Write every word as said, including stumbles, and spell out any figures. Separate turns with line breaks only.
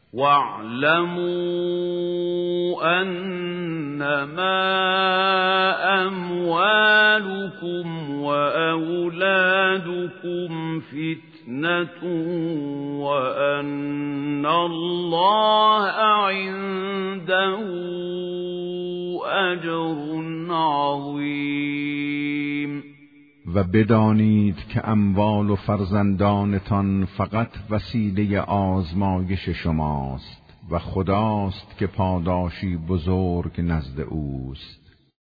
واعلموا أنما أموالكم وأولادكم فتنة وأن الله عنده أجر عظیم.
و بدانید که اموال و فرزندانتان فقط وسیله آزمایش شماست و خداست که پاداشی بزرگ نزد اوست.